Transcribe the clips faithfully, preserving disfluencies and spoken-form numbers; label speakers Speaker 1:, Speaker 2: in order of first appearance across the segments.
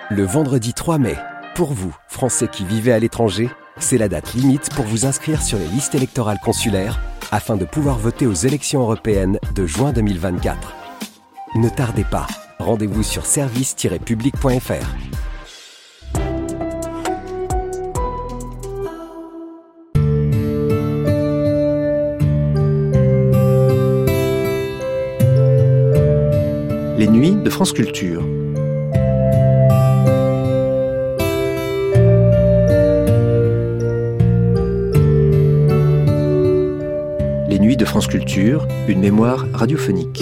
Speaker 1: Le vendredi trois mai, pour vous, Français qui vivez à l'étranger, c'est la date limite pour vous inscrire sur les listes électorales consulaires afin de pouvoir voter aux élections européennes de juin deux mille vingt-quatre. Ne tardez pas, rendez-vous sur service tiret public point f r.
Speaker 2: Les nuits de France Culture. Les nuits de France Culture, une mémoire radiophonique.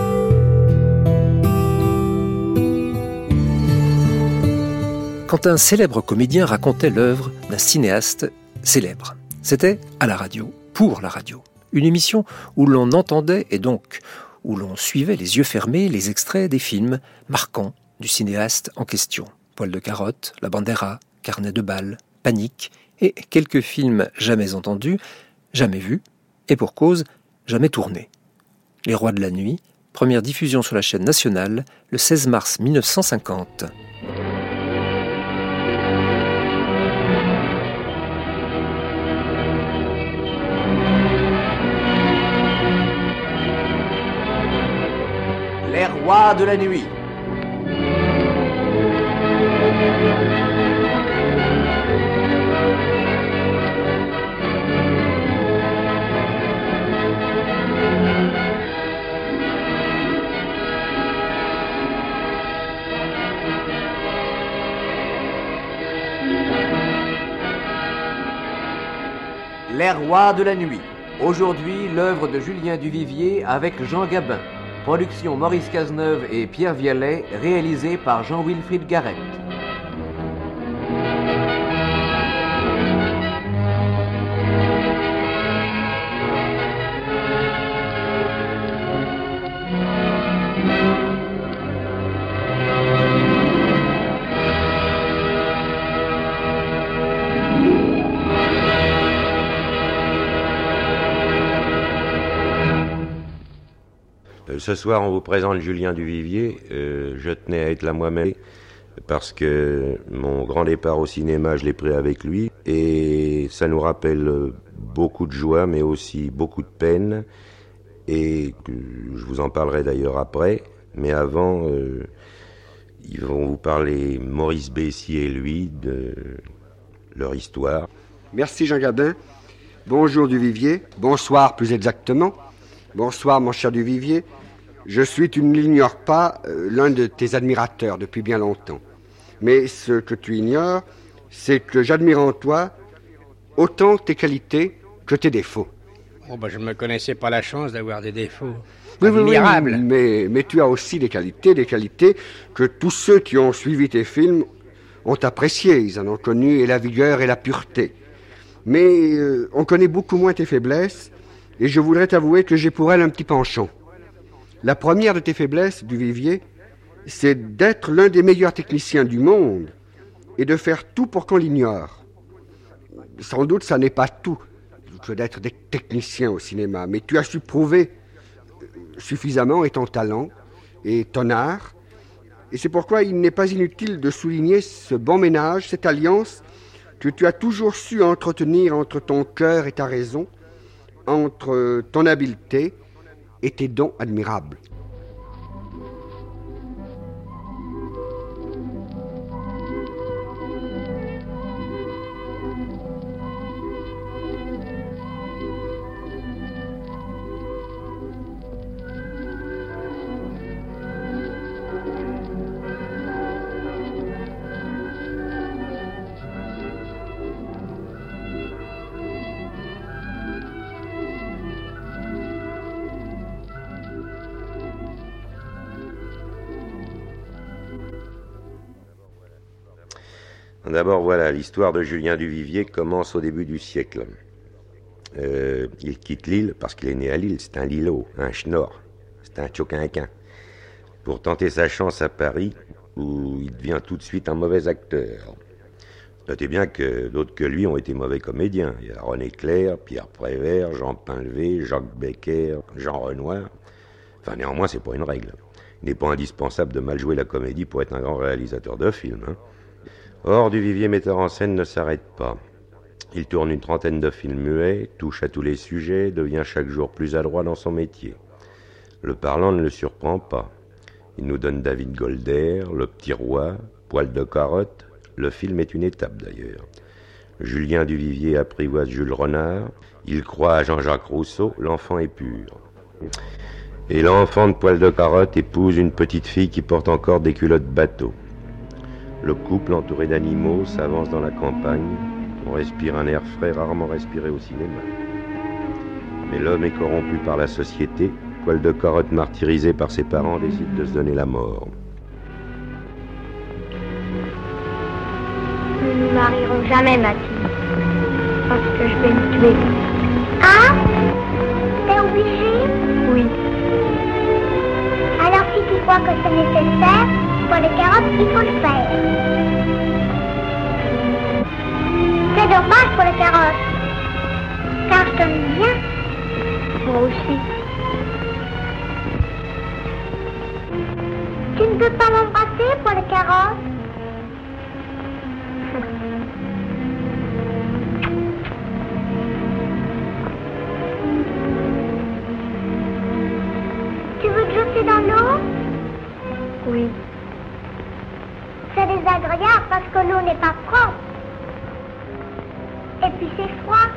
Speaker 2: Quand un célèbre comédien racontait l'œuvre d'un cinéaste célèbre, c'était à la radio, pour la radio. Une émission où l'on entendait et donc où l'on suivait les yeux fermés les extraits des films marquants du cinéaste en question. Poil de carotte, La Bandera, Carnet de balles, Panique et quelques films jamais entendus, jamais vus, et pour cause, jamais tournés. Les Rois de la Nuit, première diffusion sur la chaîne nationale le seize mars mille neuf cent cinquante.
Speaker 3: Les Rois de la Nuit. Les Rois de la Nuit. Aujourd'hui, l'œuvre de Julien Duvivier avec Jean Gabin. Production Maurice Cazeneuve et Pierre Vialet, réalisée par Jean-Wilfried Garrett.
Speaker 4: Ce soir, on vous présente Julien Duvivier. Euh, je tenais à être là moi-même parce que mon grand départ au cinéma, je l'ai pris avec lui. Et ça nous rappelle beaucoup de joie, mais aussi beaucoup de peine. Et je vous en parlerai d'ailleurs après. Mais avant, euh, ils vont vous parler, Maurice Bessier et lui, de leur histoire.
Speaker 5: Merci Jean Gabin. Bonjour Duvivier. Bonsoir plus exactement. Bonsoir mon cher Duvivier. Je suis, tu ne l'ignores pas, euh, l'un de tes admirateurs depuis bien longtemps. Mais ce que tu ignores, c'est que j'admire en toi autant tes qualités que tes défauts.
Speaker 6: Oh bah je ne me connaissais pas la chance d'avoir des défauts.
Speaker 5: Oui,
Speaker 6: Admirable.
Speaker 5: oui, oui, mais, mais tu as aussi des qualités, des qualités que tous ceux qui ont suivi tes films ont appréciées. Ils en ont connu et la vigueur et la pureté. Mais euh, on connaît beaucoup moins tes faiblesses et je voudrais t'avouer que j'ai pour elles un petit penchant. La première de tes faiblesses, Duvivier, c'est d'être l'un des meilleurs techniciens du monde et de faire tout pour qu'on l'ignore. Sans doute, ça n'est pas tout que d'être des techniciens au cinéma, mais tu as su prouver suffisamment et ton talent et ton art. Et c'est pourquoi il n'est pas inutile de souligner ce bon ménage, cette alliance que tu as toujours su entretenir entre ton cœur et ta raison, entre ton habileté et tes dons admirables.
Speaker 4: D'abord, voilà, l'histoire de Julien Duvivier commence au début du siècle. Euh, il quitte Lille parce qu'il est né à Lille, c'est un Lillo, un Schnorr, c'est un Tchoquinquin, pour tenter sa chance à Paris, où il devient tout de suite un mauvais acteur. Notez bien que d'autres que lui ont été mauvais comédiens. Il y a René Clair, Pierre Prévert, Jean Painlevé, Jacques Becker, Jean Renoir. Enfin, néanmoins, c'est pas une règle. Il n'est pas indispensable de mal jouer la comédie pour être un grand réalisateur de film. Hein. Or, Duvivier, metteur en scène, ne s'arrête pas. Il tourne une trentaine de films muets, touche à tous les sujets, devient chaque jour plus adroit dans son métier. Le parlant ne le surprend pas. Il nous donne David Golder, Le Petit Roi, Poil de carotte. Le film est une étape d'ailleurs. Julien Duvivier apprivoise Jules Renard. Il croit à Jean-Jacques Rousseau, l'enfant est pur. Et l'enfant de Poil de carotte épouse une petite fille qui porte encore des culottes bateau. Le couple, entouré d'animaux, s'avance dans la campagne. On respire un air frais rarement respiré au cinéma. Mais l'homme est corrompu par la société. Poil de carotte, martyrisé par ses parents, décide de se donner la mort.
Speaker 7: Nous ne nous marierons jamais, Mathilde. Parce que je vais me tuer. Ah? T'es obligé? Oui. Alors si tu crois que c'est nécessaire, pour les carottes, il faut le faire. C'est dommage pour les carottes. Car je t'aime bien. Moi aussi. Tu ne peux pas m'embrasser pour les carottes? Tu veux te jeter dans l'eau? Oui. C'est désagréable parce que l'eau n'est pas propre. Et puis c'est froid.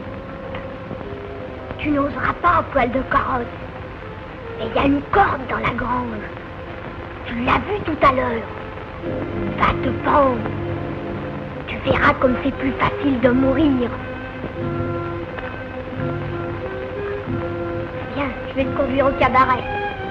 Speaker 7: Tu n'oseras pas, Poil de carotte. Et il y a une corde dans la grange. Tu l'as vu tout à l'heure. Va te pendre. Tu verras comme c'est plus facile de mourir. Viens, je vais te conduire au cabaret.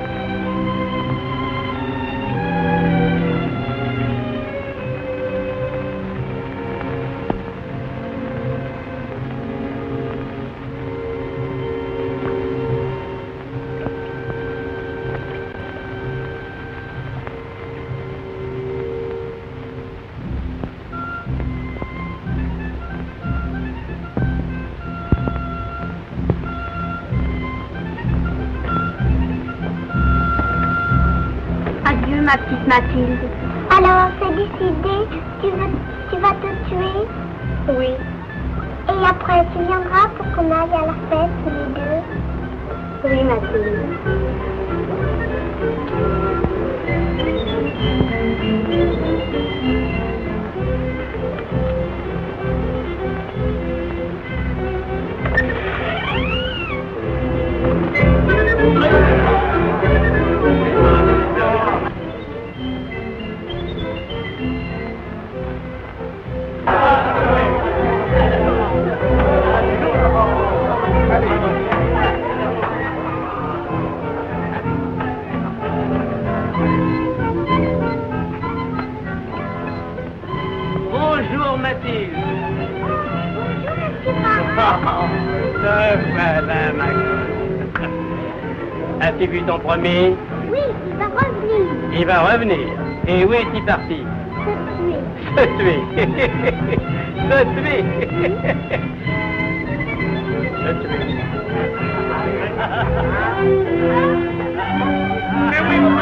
Speaker 7: Ma petite Mathilde. Alors, c'est décidé, tu, veux, tu vas te tuer? Oui. Et après, tu viendras pour qu'on aille à la fête tous les deux? Oui, Mathilde.
Speaker 8: Bonjour Mathilde. Voilà, ma grande. As-tu vu ton premier?
Speaker 7: Oui, il va revenir.
Speaker 8: Il va revenir. Et où est-il parti?
Speaker 7: Se tuer.
Speaker 8: Se tuer. Se tuer. Se tuer. Mais oui, mon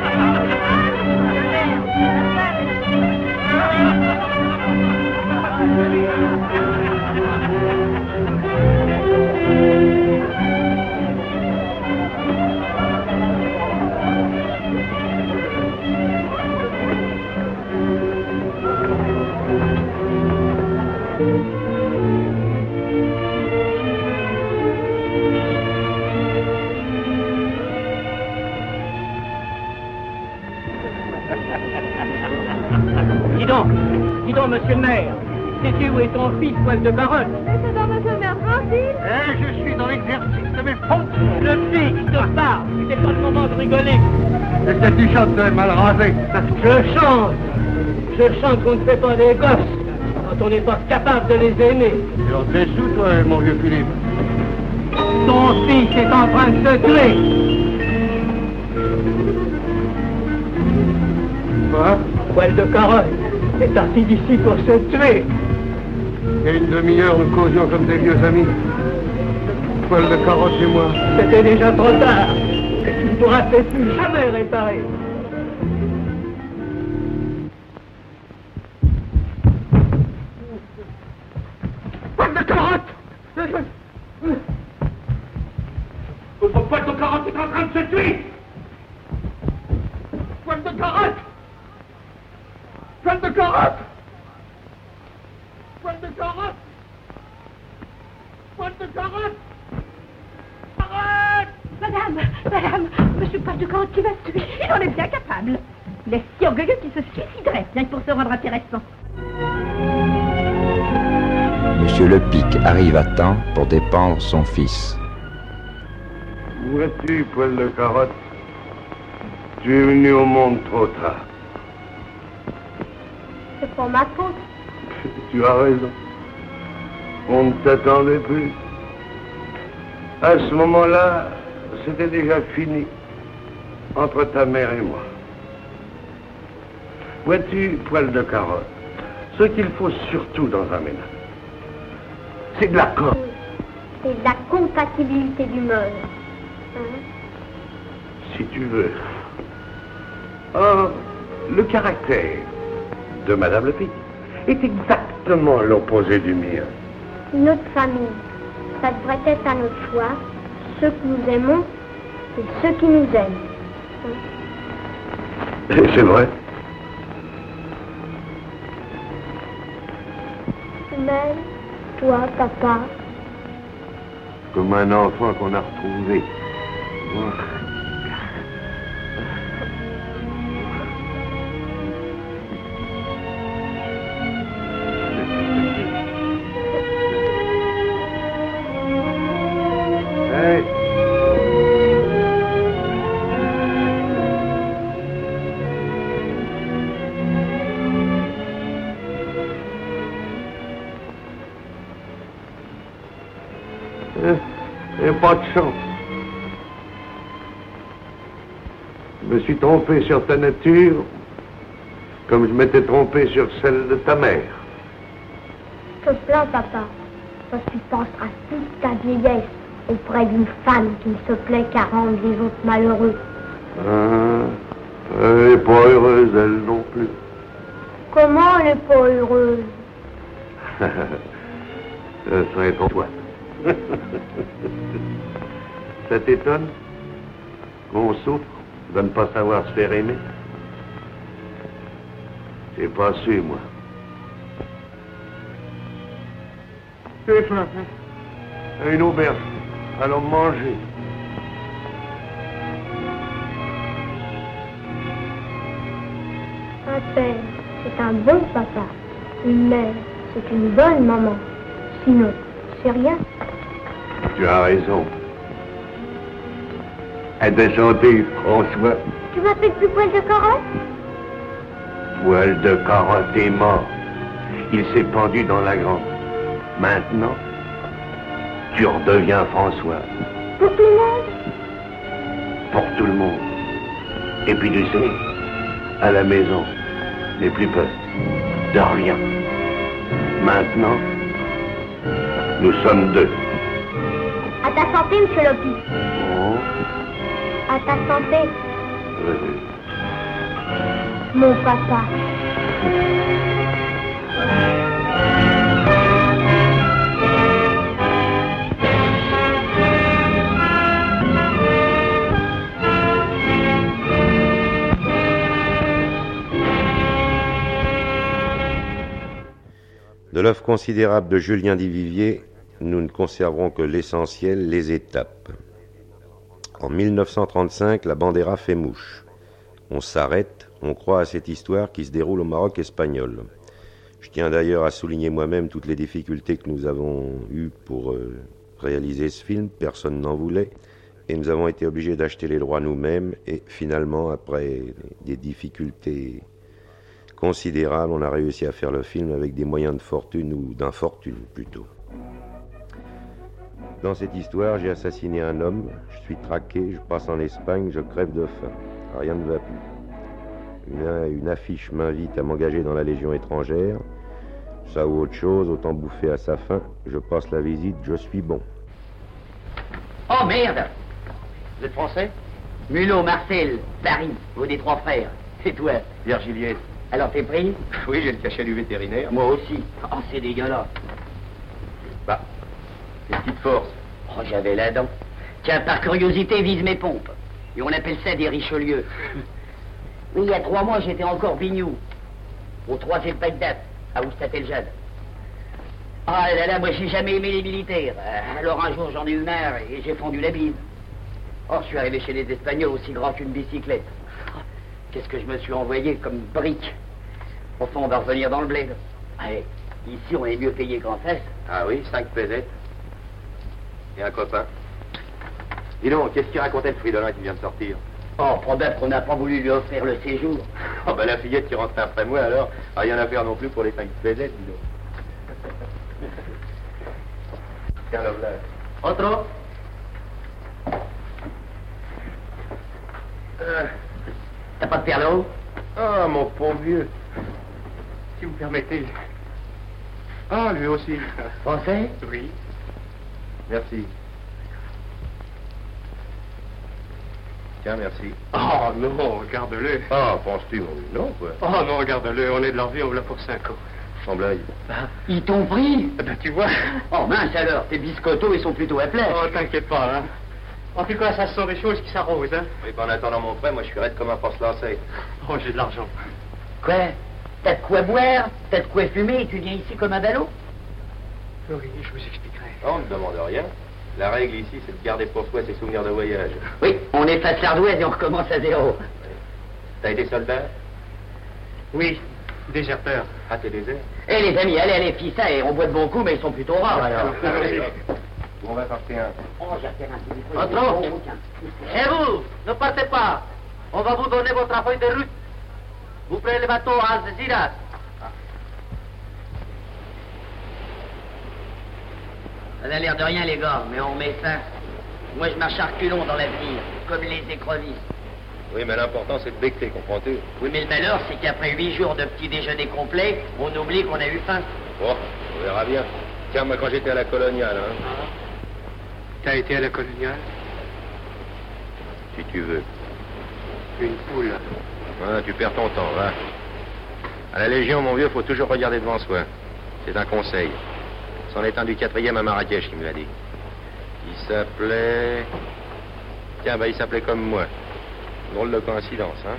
Speaker 8: Dis donc, dis donc, monsieur le maire, sais-tu où est ton fils, Poil de carotte?
Speaker 7: C'est dans monsieur le maire Francis?
Speaker 8: Hein, je suis dans l'exercice de mes fonctions. Le fils, je te parle, c'est pas le moment de rigoler.
Speaker 5: Est-ce que tu chantes mal rasé?
Speaker 8: Je chante, je chante qu'on ne fait pas des gosses quand on n'est pas capable de les aimer.
Speaker 5: Tu en fais sous, toi, mon vieux Philippe.
Speaker 8: Ton fils est en train de se tuer.
Speaker 5: Quoi?
Speaker 8: Poil de carotte est parti d'ici pour se tuer.
Speaker 5: Il y a une demi-heure, nous causions comme des vieux amis. Poil de carotte et moi.
Speaker 8: C'était déjà trop tard. Et tu pourra peut-être plus jamais réparer. Poil de carotte! Votre poil de carotte est en train de se tuer! Poil de carotte! Poil de carotte! Poil de carotte! Poil de carotte! Carotte!
Speaker 9: Madame, madame, monsieur Poil de carotte qui va se tuer, il en est bien capable. Il est si orgueilleux qu'il se suiciderait, rien que pour se rendre intéressant.
Speaker 10: Monsieur Lepic arrive à temps pour dépendre son fils.
Speaker 11: Où es-tu, Poil de carotte? Tu es venu au monde trop tard.
Speaker 7: C'est pas ma faute.
Speaker 11: Tu as raison. On ne t'attendait plus. À ce moment-là, c'était déjà fini entre ta mère et moi. Vois-tu, Poil de carotte, ce qu'il faut surtout dans un ménage, c'est de l'accord.
Speaker 7: C'est de la compatibilité d'humeur. Hein?
Speaker 11: Si tu veux. Or, le caractère de Madame Lepic est exactement l'opposé du mien.
Speaker 7: Notre famille, ça devrait être à notre choix, ceux que nous aimons et ceux qui nous aiment. Hein?
Speaker 11: Et c'est vrai.
Speaker 7: Mais, toi, papa.
Speaker 11: Comme un enfant qu'on a retrouvé. Oh. Hey. Il n'y a pas de chance. Je me suis trompé sur ta nature, comme je m'étais trompé sur celle de ta mère.
Speaker 7: Je te plains, papa, parce que tu penseras toute ta vieillesse auprès d'une femme qui ne se plaît qu'à rendre les autres malheureux.
Speaker 11: Ah, elle n'est pas heureuse, elle non plus.
Speaker 7: Comment elle n'est pas heureuse?
Speaker 11: Ce serait pour toi. Ça t'étonne qu'on souffre de ne pas savoir se faire aimer? J'ai pas su, moi. J'ai faim. Une auberge. Allons manger.
Speaker 7: Un père, c'est un bon papa. Une mère, c'est une bonne maman. Sinon, c'est rien.
Speaker 11: Tu as raison. À ta santé, François.
Speaker 7: Tu m'appelles plus Poil de carotte?
Speaker 11: Poil de carotte est mort. Il s'est pendu dans la grange. Maintenant, tu redeviens François.
Speaker 7: Pour tout le monde?
Speaker 11: Pour tout le monde. Et puis tu sais, à la maison, n'aie plus peur. De rien. Maintenant, nous sommes deux.
Speaker 7: À ta santé, monsieur Lopi.
Speaker 11: Oh.
Speaker 7: À ta santé.
Speaker 11: Oui.
Speaker 7: Mon papa.
Speaker 4: De l'œuvre considérable de Julien Duvivier, nous ne conserverons que l'essentiel, les étapes. En mille neuf cent trente-cinq, la Bandera fait mouche. On s'arrête, on croit à cette histoire qui se déroule au Maroc espagnol. Je tiens d'ailleurs à souligner moi-même toutes les difficultés que nous avons eues pour euh, réaliser ce film. Personne n'en voulait. Et nous avons été obligés d'acheter les droits nous-mêmes. Et finalement, après des difficultés considérables, on a réussi à faire le film avec des moyens de fortune, ou d'infortune plutôt. Dans cette histoire, j'ai assassiné un homme, je suis traqué, je passe en Espagne, je crève de faim. Rien ne va plus. Une, une affiche m'invite à m'engager dans la Légion étrangère. Ça ou autre chose, autant bouffer à sa faim. Je passe la visite, je suis bon.
Speaker 12: Oh merde! Vous êtes français? Mulot, Marcel, Paris, vous des trois frères. Et toi?
Speaker 13: Virgilienne.
Speaker 12: Alors t'es pris?
Speaker 13: Oui, j'ai le cachet du vétérinaire.
Speaker 12: Moi aussi. Oh, c'est dégueulasse.
Speaker 13: Bah, les petites forces.
Speaker 12: Oh, j'avais la dent. Tiens, par curiosité, vise mes pompes. Et on appelle ça des Richelieu. Oui, il y a trois mois, j'étais encore bignou. Au troisième Bagdad, à Oustatel-Jade. Ah là là, moi j'ai jamais aimé les militaires. Alors un jour j'en ai eu marre et j'ai fondu la bise. Oh, je suis arrivé chez les Espagnols aussi grand qu'une bicyclette. Qu'est-ce que je me suis envoyé comme brique. Au fond, on va revenir dans le blé. Allez, ici on est mieux payé qu'en face.
Speaker 13: Ah oui, cinq pesettes. Et un copain. Dis donc, qu'est-ce qu'il racontait le Fridolin qui vient de sortir?
Speaker 12: Oh, probable qu'on n'a pas voulu lui offrir le séjour.
Speaker 13: Oh, ben la fillette qui rentre après moi, alors, rien à faire non plus pour les cinq pesettes, dis donc. Tiens, là, là.
Speaker 12: Otro? Euh, T'as pas de perlo?
Speaker 13: Ah, mon pauvre vieux. Si vous permettez. Ah, lui aussi.
Speaker 12: Français?
Speaker 13: Oui. Merci. Tiens, merci.
Speaker 6: Oh non, regarde-le.
Speaker 13: Ah, penses-tu, mon vieux? Non, quoi.
Speaker 6: Oh non, regarde-le, on est de leur vie, on l'a pour cinq ans.
Speaker 13: Sans blague.
Speaker 12: Bah, ils t'ont pris?
Speaker 6: Eh ben, tu vois.
Speaker 12: Oh mince alors, tes biscottos, ils sont plutôt à plat.
Speaker 6: Oh, t'inquiète pas, hein. En tout cas, ça ce sont des choses qui s'arrosent, hein.
Speaker 13: Oui, ben, en attendant mon prêt, moi, je suis raide comme un porce-lancé.
Speaker 6: Oh, j'ai de l'argent.
Speaker 12: Quoi? T'as de quoi boire? T'as de quoi fumer et tu viens ici comme un ballot?
Speaker 6: Oui, je vous expliquerai.
Speaker 13: Oh, on ne demande rien. La règle ici, c'est de garder pour soi ses souvenirs de voyage.
Speaker 12: Oui, on efface l'ardoise et on recommence à zéro.
Speaker 13: T'as été soldat?
Speaker 6: Oui, déserteur.
Speaker 13: Ah, t'es désert?
Speaker 12: Eh les amis, allez, allez, fille ça, et on boit de bons coups, mais ils sont plutôt rares alors.
Speaker 13: On va partir un.
Speaker 12: Oh, j'ai affaire à un téléphone.
Speaker 8: Otro. Et vous, ne partez pas. On va vous donner votre feuille de route. Vous prenez le bateau à Algeciras.
Speaker 12: Ça n'a l'air de rien, les gars, mais on met ça. Moi, je marche à reculons dans l'avenir, comme les écrevisses.
Speaker 13: Oui, mais l'important, c'est de becter, comprends-tu?
Speaker 12: Oui, mais le malheur, c'est qu'après huit jours de petit déjeuner complet, on oublie qu'on a eu faim.
Speaker 13: Bon, on verra bien. Tiens, moi, quand j'étais à la coloniale, hein.
Speaker 6: T'as été à la coloniale?
Speaker 13: Si tu veux.
Speaker 6: Une poule.
Speaker 13: Ah, tu perds ton temps, va. À la Légion, mon vieux, faut toujours regarder devant soi. C'est un conseil. C'en est un du quatrième à Marrakech qui me l'a dit. Il s'appelait... Tiens, bah, il s'appelait comme moi. Drôle de coïncidence, hein.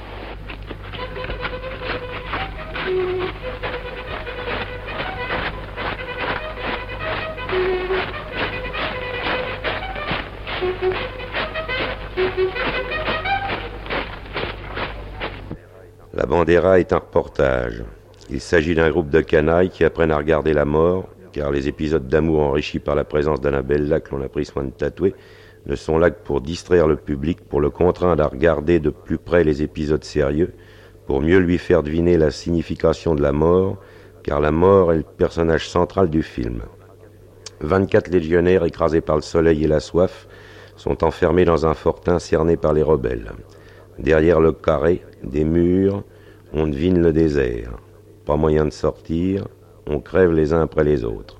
Speaker 4: La Bandera est un reportage. Il s'agit d'un groupe de canailles qui apprennent à regarder la mort, car les épisodes d'amour enrichis par la présence d'Annabella, que l'on a pris soin de tatouer, ne sont là que pour distraire le public, pour le contraindre à regarder de plus près les épisodes sérieux, pour mieux lui faire deviner la signification de la mort, car la mort est le personnage central du film. vingt-quatre légionnaires écrasés par le soleil et la soif sont enfermés dans un fortin cerné par les rebelles. Derrière le carré, des murs, on devine le désert. Pas moyen de sortir, on crève les uns après les autres.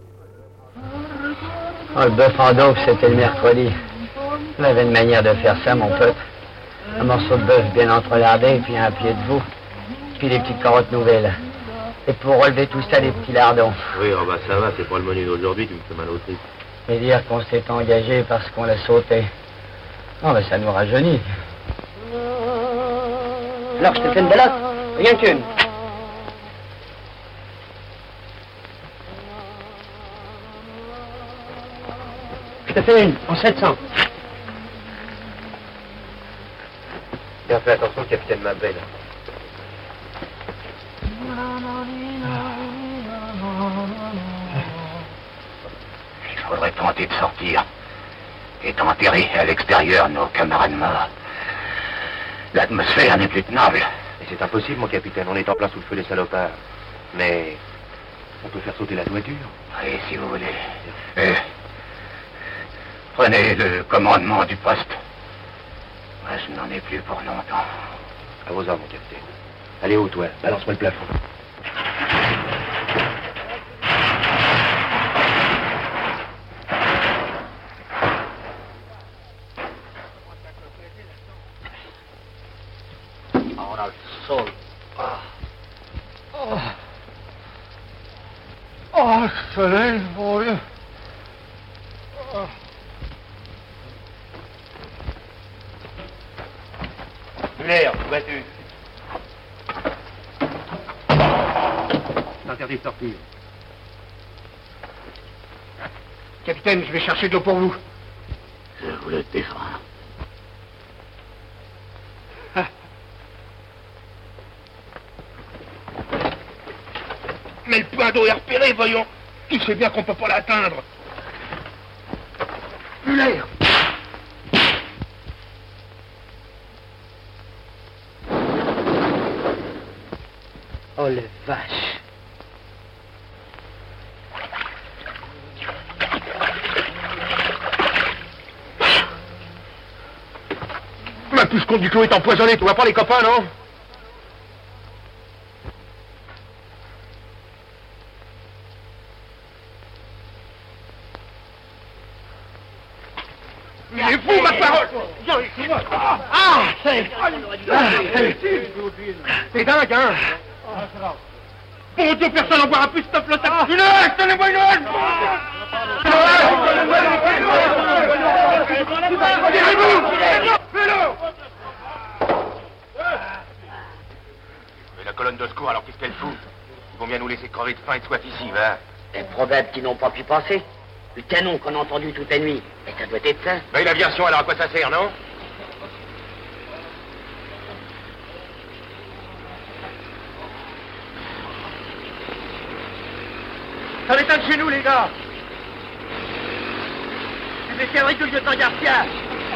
Speaker 12: Oh, le bœuf en daube, c'était le mercredi. On avait une manière de faire ça, mon pote. Un morceau de bœuf bien entrelardé, puis un pied de veau, puis des petites carottes nouvelles. Et pour relever tout ça, des petits lardons.
Speaker 13: Oui, oh bah ça va, c'est pas le menu d'aujourd'hui, tu me fais mal au trip.
Speaker 12: Et dire qu'on s'est engagé parce qu'on l'a sauté. Non, mais ça nous rajeunit. Alors, je te fais une belote? Rien qu'une. Je te fais une, en sept cents.
Speaker 13: Bien, fais attention, capitaine Mabel.
Speaker 11: Il faudrait tenter de sortir et d'enterrer à l'extérieur nos camarades morts. L'atmosphère n'est plus tenable.
Speaker 13: Et c'est impossible, mon capitaine, on est en plein sous le feu des salopards. Mais on peut faire sauter la toiture.
Speaker 11: Oui, si vous voulez. Euh, prenez le commandement du poste. Moi, je n'en ai plus pour longtemps.
Speaker 13: À vos ordres, mon capitaine. Allez haut, toi, balance-moi le plafond.
Speaker 14: Oh, oh le soleil, mon vieux. Oh.
Speaker 11: L'air, où vas-tu?
Speaker 14: C'est interdit de sortir. Capitaine, je vais chercher de l'eau pour vous.
Speaker 11: Je voulais te défendre.
Speaker 14: Ah. Mais le point d'eau est repéré, voyons. Tu sais bien qu'on peut pas l'atteindre. Muller.
Speaker 12: Oh, les vaches.
Speaker 14: Ma puce contre du clos est empoisonnée, tu vois pas les copains, non? Il est fou, ma parole! Ah, c'est... C'est dingue, hein? Mon Dieu, personne n'en boira plus, stop le tabac! Une hache, donnez-moi une hache!
Speaker 13: Mais la colonne de secours, alors qu'est-ce qu'elle fout? Ils vont bien nous laisser crever de faim et de soif ici, va.
Speaker 12: C'est probable qu'ils n'ont pas pu passer. Le canon qu'on a entendu toute la nuit. Mais ça doit être ça.
Speaker 13: Ben, une aviation, alors à quoi ça sert, non?
Speaker 14: Ça m'étonne chez nous, les gars. C'est des conneries du lieutenant Garcia.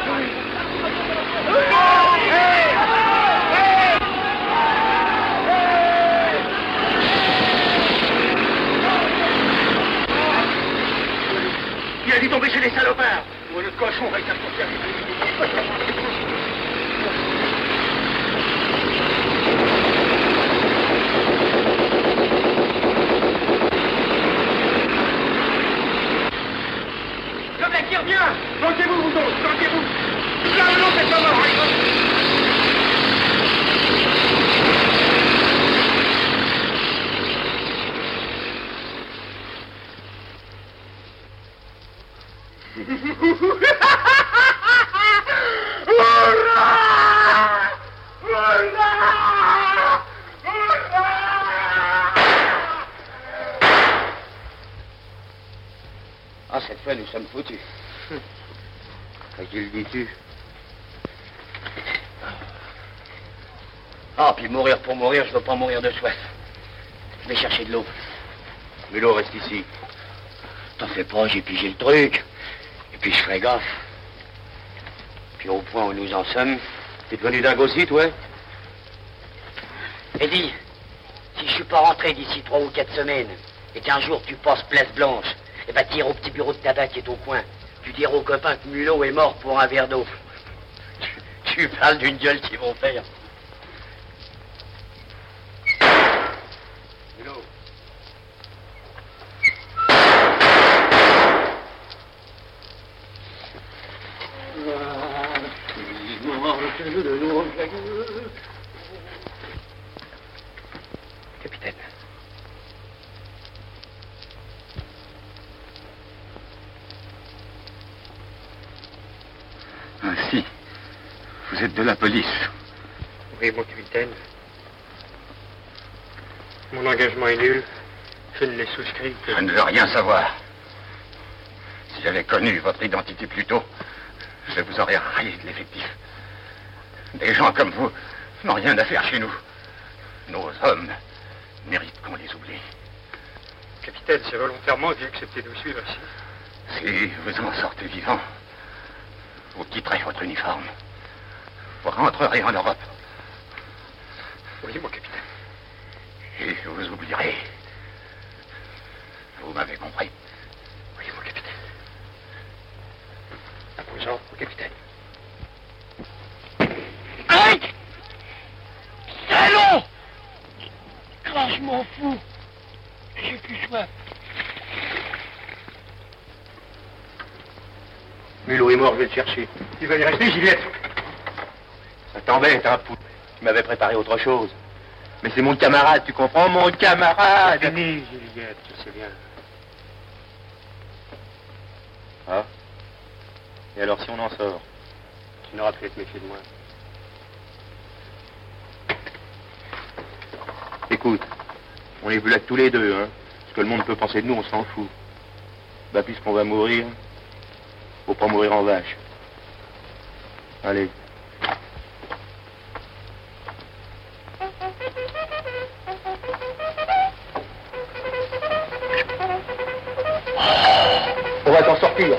Speaker 14: Il a dû tomber chez les salopards. Ou le cochon reste à sortir. Le mec qui revient. Planquez-vous, vous autres, planquez-vous. Là, non, c'est pas mort.
Speaker 12: Ah, cette fois, nous sommes foutus.
Speaker 11: À qui le dis-tu?
Speaker 12: Ah, puis mourir pour mourir, je veux pas mourir de soif. Je vais chercher de l'eau.
Speaker 11: Mais l'eau reste ici.
Speaker 12: T'en fais pas, j'ai pigé le truc. Et puis je ferai gaffe. Puis au point où nous en sommes...
Speaker 11: T'es devenu dingue aussi, toi?
Speaker 12: Eddie, si je suis pas rentré d'ici trois ou quatre semaines, et qu'un jour tu passes place Blanche, et bah tire au petit bureau de tabac qui est au coin. Tu diras aux copains que Mulot est mort pour un verre d'eau. Tu, tu parles d'une gueule qu'ils vont faire.
Speaker 11: Mulot.
Speaker 12: Capitaine.
Speaker 11: Ainsi, vous êtes de la police.
Speaker 14: Oui, mon capitaine. Mon engagement est nul. Je ne l'ai souscrit que...
Speaker 11: Je ne veux rien savoir. Si j'avais connu votre identité plus tôt, je vous aurais rayé de l'effectif. Des gens comme vous n'ont rien à faire chez nous. Nos hommes méritent qu'on les oublie.
Speaker 14: Capitaine, c'est volontairement que j'ai accepté de vous suivre ici.
Speaker 11: Si vous en sortez vivant, vous quitterez votre uniforme. Vous rentrerez en Europe.
Speaker 14: Oui, mon capitaine.
Speaker 11: Et vous oublierez. Vous m'avez compris.
Speaker 14: Oui, mon capitaine. À présent, mon capitaine.
Speaker 12: Aïe! Salaud! Quand je m'en fous. J'ai plus soif.
Speaker 14: Mulot est mort, je vais le chercher. Il va y rester, Juliette.
Speaker 11: Ça t'embête, hein, pou... Tu m'avais préparé autre chose.
Speaker 13: Mais c'est mon camarade, tu comprends? Mon camarade!
Speaker 6: Fini, Juliette, je sais bien.
Speaker 13: Ah? Et alors si on en sort?
Speaker 6: Tu n'auras plus à te méfier de moi.
Speaker 13: Écoute, on est vus là tous les deux, hein. Ce que le monde peut penser de nous, on s'en fout. Bah, puisqu'on va mourir, faut pas mourir en vache. Allez. On va s'en sortir.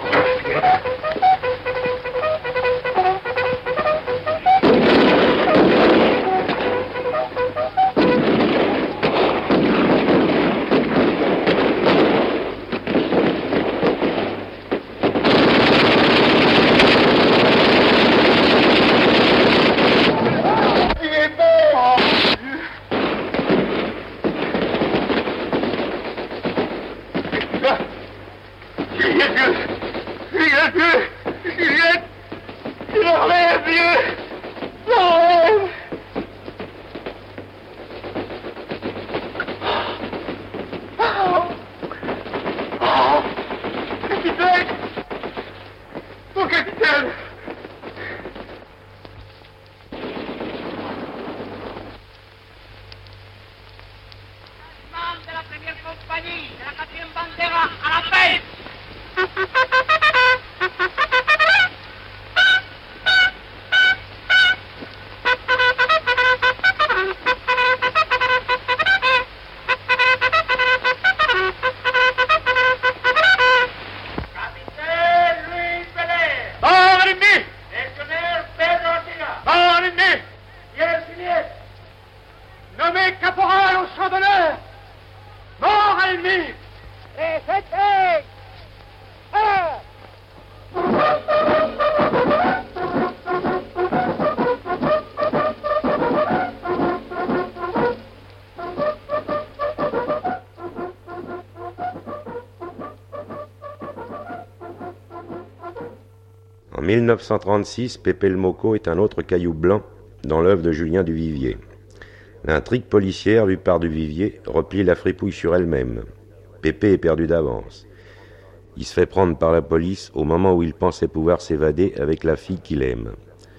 Speaker 4: En mille neuf cent trente-six, Pépé le Moko est un autre caillou blanc dans l'œuvre de Julien Duvivier. L'intrigue policière vue par Duvivier replie la fripouille sur elle-même. Pépé est perdu d'avance. Il se fait prendre par la police au moment où il pensait pouvoir s'évader avec la fille qu'il aime.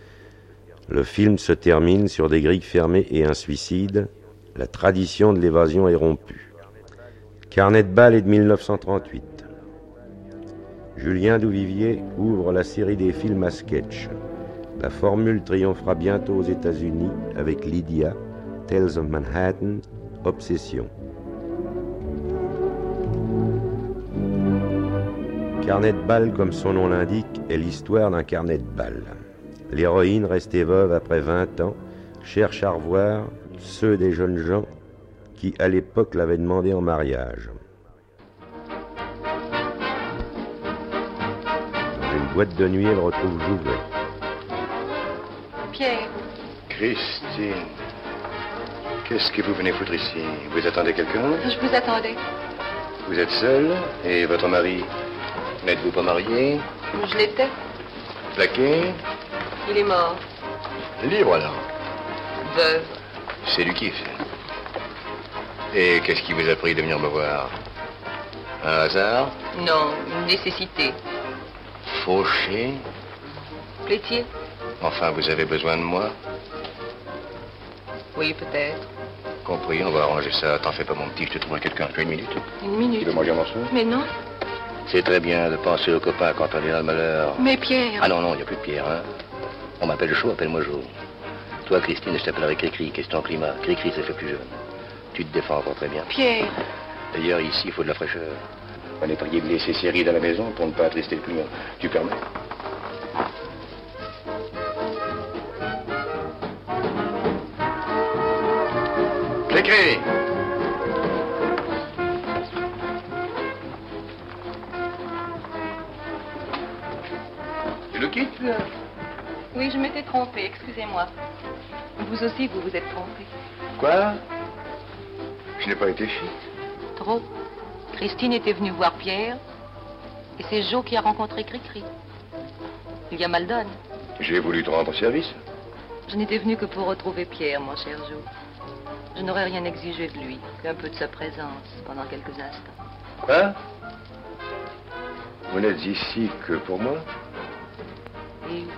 Speaker 4: Le film se termine sur des grilles fermées et un suicide. La tradition de l'évasion est rompue. Carnet de balles est de mille neuf cent trente-huit. Julien Duvivier ouvre la série des films à sketch. La formule triomphera bientôt aux États-Unis avec Lydia, Tales of Manhattan, Obsession. Carnet de balles, comme son nom l'indique, est l'histoire d'un carnet de balles. L'héroïne, restée veuve après vingt ans, cherche à revoir ceux des jeunes gens qui, à l'époque, l'avaient demandé en mariage. Dans une boîte de nuit, elle retrouve Jouvet.
Speaker 15: Pierre.
Speaker 16: Christine, qu'est-ce que vous venez foutre ici? Vous attendez quelqu'un?
Speaker 15: Je vous attendais.
Speaker 16: Vous êtes seule? Et votre mari? N'êtes-vous pas marié?
Speaker 15: Je l'étais.
Speaker 16: Plaqué?
Speaker 15: Il est mort.
Speaker 16: Libre alors?
Speaker 15: Veuve.
Speaker 16: C'est du kiff. Et qu'est-ce qui vous a pris de venir me voir? Un hasard?
Speaker 15: Non, une nécessité.
Speaker 16: Fauché?
Speaker 15: Plaît-il?
Speaker 16: Enfin, vous avez besoin de moi?
Speaker 15: Oui, peut-être.
Speaker 16: Compris, on va arranger ça. T'en fais pas, mon petit, je te trouve quelqu'un. Tu as une minute?
Speaker 15: Une minute.
Speaker 16: Tu veux manger un morceau?
Speaker 15: Mais non.
Speaker 16: C'est très bien de penser aux copains quand on est dans le malheur.
Speaker 15: Mais Pierre...
Speaker 16: Ah non, non, il n'y a plus de Pierre, hein. On m'appelle Chaud, appelle-moi Jo. Toi, Christine, je t'appellerai Cricri, question climat. Cricri, ça fait plus jeune. Tu te défends encore très bien.
Speaker 15: Pierre...
Speaker 16: D'ailleurs, ici, il faut de la fraîcheur. On est prié de laisser série dans la maison pour ne pas attrister le client. Tu permets? Cricri! Tu le quittes, là?
Speaker 15: Oui, je m'étais trompée, excusez-moi. Vous aussi, vous vous êtes trompé.
Speaker 16: Quoi? Je n'ai pas été fit.
Speaker 15: Trop. Christine était venue voir Pierre, et c'est Jo qui a rencontré Cricri. Il y a mal donne.
Speaker 16: J'ai voulu te rendre service.
Speaker 15: Je n'étais venue que pour retrouver Pierre, mon cher Jo. Je n'aurais rien exigé de lui, qu'un peu de sa présence pendant quelques instants.
Speaker 11: Hein? Vous n'êtes ici que pour moi?
Speaker 15: Et oui.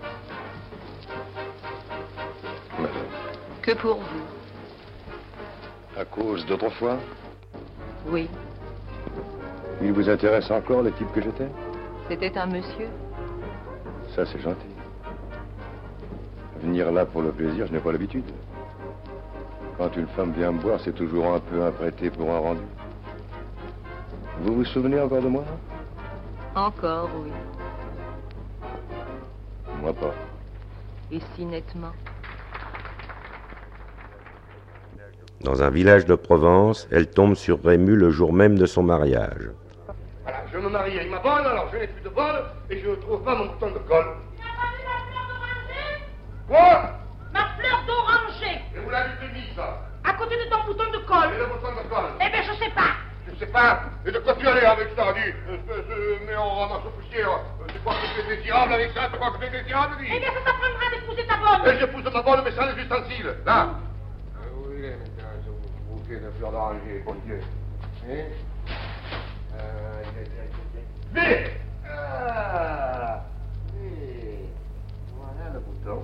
Speaker 11: Madame.
Speaker 15: Que pour vous.
Speaker 11: À cause d'autrefois?
Speaker 15: Oui.
Speaker 11: Il vous intéresse encore le type que j'étais?
Speaker 15: C'était un monsieur.
Speaker 11: Ça, c'est gentil. Venir là pour le plaisir, je n'ai pas l'habitude. Quand une femme vient me boire, c'est toujours un peu un prêté pour un rendu. Vous vous souvenez encore de moi?
Speaker 15: Encore, oui.
Speaker 11: Moi pas.
Speaker 15: Et si nettement.
Speaker 4: Dans un village de Provence, elle tombe sur Rému le jour même de son mariage.
Speaker 14: Voilà, je me marie avec ma bonne, alors je n'ai plus de bonne, et je ne trouve pas mon bouton de colle. Quoi?
Speaker 9: Ma fleur d'oranger.
Speaker 14: Et vous l'avez mis, ça?
Speaker 9: À côté de ton bouton de colle.
Speaker 14: Et le bouton de colle?
Speaker 9: Eh bien, je sais pas.
Speaker 14: Je sais pas. Et de quoi tu allais avec ça, dis? Espèce de... Mais on ramasse au poussière. Tu crois que tu es désirable avec ça? Tu crois que tu es désirable, dis?
Speaker 9: Eh bien, ça t'apprendra d'épouser ta bonne.
Speaker 14: Et j'épouse ma bonne, mais sans les ustensiles. Là. Euh, où il est maintenant, ce bouquet de fleurs d'oranger, mon Dieu? Hein? Euh... Vite! Ah! Oui. Voilà le bouton.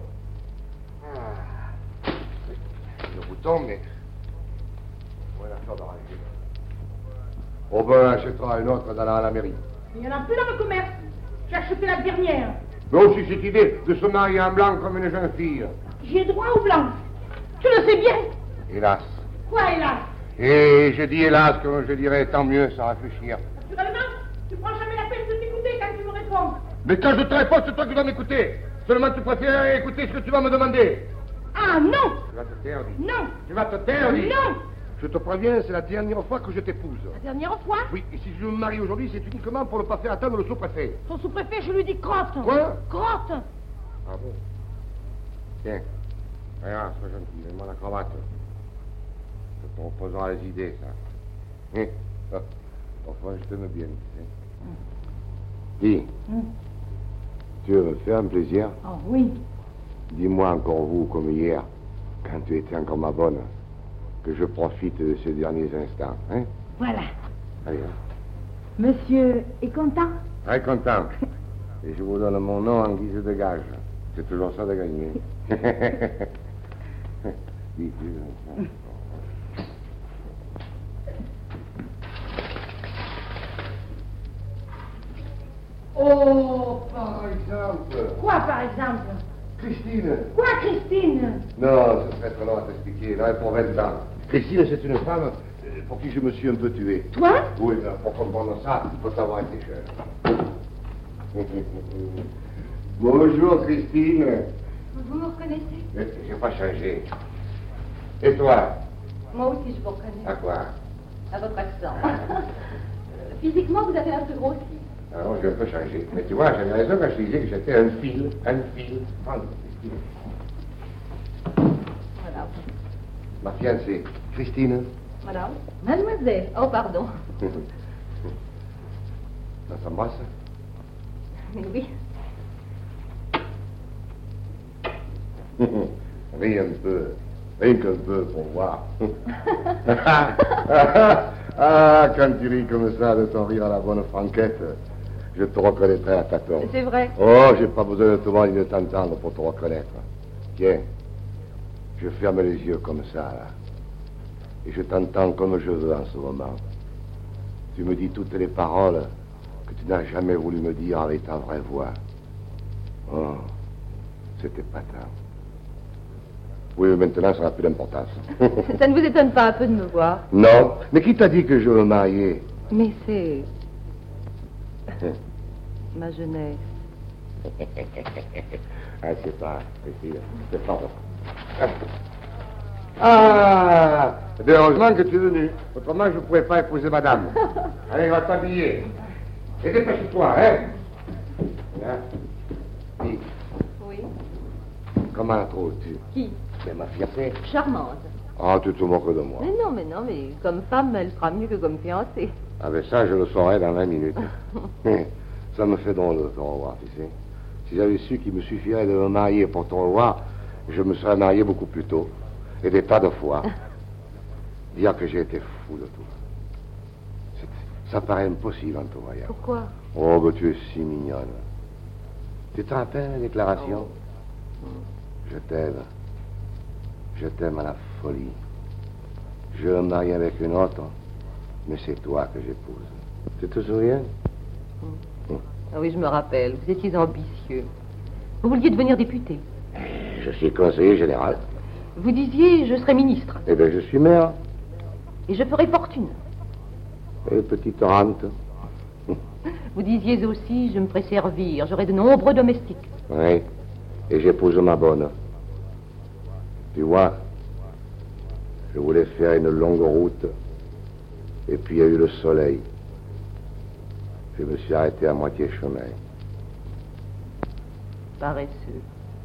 Speaker 14: Ah. Le bouton, mais... Voilà la fleur d'oranger. Oh ben, achètera une autre dans la, la mairie.
Speaker 9: Il n'y en a plus dans le commerce. J'ai acheté la dernière.
Speaker 14: Mais aussi cette idée de se marier en blanc comme une jeune fille.
Speaker 9: J'ai droit au blanc. Tu le sais bien.
Speaker 14: Hélas.
Speaker 9: Quoi, hélas?
Speaker 14: Et je dis hélas, comme je dirais tant mieux sans réfléchir.
Speaker 9: Naturellement, tu prends jamais la peine de t'écouter quand tu me réponds.
Speaker 14: Mais quand je te réponds, c'est toi qui dois m'écouter. Seulement tu préfères écouter ce que tu vas me demander.
Speaker 9: Ah non.
Speaker 14: Tu vas te taire, dis.
Speaker 9: Non.
Speaker 14: Tu vas te taire, dis.
Speaker 9: Non.
Speaker 14: Je te préviens, c'est la dernière fois que je t'épouse.
Speaker 9: La dernière fois?
Speaker 14: Oui, et si je me marie aujourd'hui, c'est uniquement pour ne pas faire attendre le sous-préfet.
Speaker 9: Son sous-préfet, je lui dis crotte.
Speaker 14: Quoi?
Speaker 9: Crotte.
Speaker 14: Ah bon? Tiens, regarde, sois gentil, donne-moi la cravate. Ça te reposera les idées, ça. Hein? Ah, enfin, je t'aime bien, tu sais. Dis,
Speaker 9: Mm.
Speaker 14: tu veux me faire un plaisir?
Speaker 9: Oh oui.
Speaker 14: Dis-moi encore vous, comme hier, quand tu étais encore ma bonne, que je profite de ces derniers instants, hein?
Speaker 9: Voilà.
Speaker 14: Allez, hein?
Speaker 9: Monsieur est content?
Speaker 14: Très content. Et je vous donne mon nom en guise de gage. C'est toujours ça de gagner. Dis, dis, oh, par exemple.
Speaker 9: Quoi, par exemple?
Speaker 14: Christine.
Speaker 9: Quoi, Christine?
Speaker 14: Non, ce serait trop long à t'expliquer. Non, pour vingt ans. Christine, c'est une femme pour qui je me suis un peu tué.
Speaker 9: Toi?
Speaker 14: Oui, mais pour comprendre ça, il faut savoir été jeune. Bonjour, Christine.
Speaker 15: Vous me reconnaissez?
Speaker 14: Mais j'ai pas changé. Et toi?
Speaker 15: Moi aussi, je vous reconnais.
Speaker 14: À quoi?
Speaker 15: À votre accent. Physiquement, vous avez un peu grossi.
Speaker 14: Alors, j'ai un peu changé. Mais tu vois, j'avais raison quand je disais que j'étais un fil, un fil. Prends, Christine.
Speaker 15: Voilà.
Speaker 14: Ma fiancée, Christine.
Speaker 15: Voilà. Mademoiselle. Oh, pardon.
Speaker 14: Ça s'embrasse?
Speaker 15: Oui.
Speaker 14: Ris un peu. Rien qu'un peu pour voir. Ah, quand tu ris comme ça de ton rire à la bonne franquette, je te reconnaîtrai à tâtons.
Speaker 15: C'est vrai.
Speaker 14: Oh, j'ai pas besoin de te voir ni de t'entendre pour te reconnaître. Tiens, je ferme les yeux comme ça, là. Et je t'entends comme je veux en ce moment. Tu me dis toutes les paroles que tu n'as jamais voulu me dire avec ta vraie voix. Oh, c'était patent. Oui, mais maintenant, ça n'a plus d'importance.
Speaker 15: Ça ne vous étonne pas un peu de me voir?
Speaker 14: Non. Mais qui t'a dit que je veux me marier?
Speaker 15: Mais c'est... ma jeunesse.
Speaker 14: Ah, c'est pas... C'est pas... Ah! Heureusement que tu es venu. Autrement, je ne pourrais pas épouser madame. Allez, va t'habiller. Et dépêche-toi, hein? Hein? Dis.
Speaker 15: Oui.
Speaker 14: Comment la trouves-tu?
Speaker 15: Qui?
Speaker 14: C'est ma fiancée.
Speaker 15: Charmante.
Speaker 14: Ah, tu te moques de moi.
Speaker 15: Mais non, mais non, mais comme femme, elle sera mieux que comme fiancée.
Speaker 14: Avec ça, je le saurai dans vingt minutes. Ça me fait drôle de te revoir, tu sais. Si j'avais su qu'il me suffirait de me marier pour te revoir, je me serais marié beaucoup plus tôt. Et des tas de fois. dire que j'ai été fou de toi. C'est- Ça paraît impossible en te voyant.
Speaker 15: Pourquoi?
Speaker 14: Oh, que tu es si mignonne. Tu te rappelles la déclaration? Je t'aime. Je t'aime à la folie. Je veux me marier avec une autre, mais c'est toi que j'épouse. Tu te souviens?
Speaker 15: Ah oui, je me rappelle. Vous étiez ambitieux. Vous vouliez devenir député.
Speaker 14: Je suis conseiller général.
Speaker 15: Vous disiez, je serai ministre.
Speaker 14: Eh bien, je suis maire.
Speaker 15: Et je ferai fortune.
Speaker 14: Et petite rente.
Speaker 15: Vous disiez aussi, je me ferai servir. J'aurai de nombreux domestiques.
Speaker 14: Oui. Et j'épouse ma bonne. Tu vois, je voulais faire une longue route. Et puis il y a eu le soleil. Je me suis arrêté à moitié chemin.
Speaker 15: Paresseux.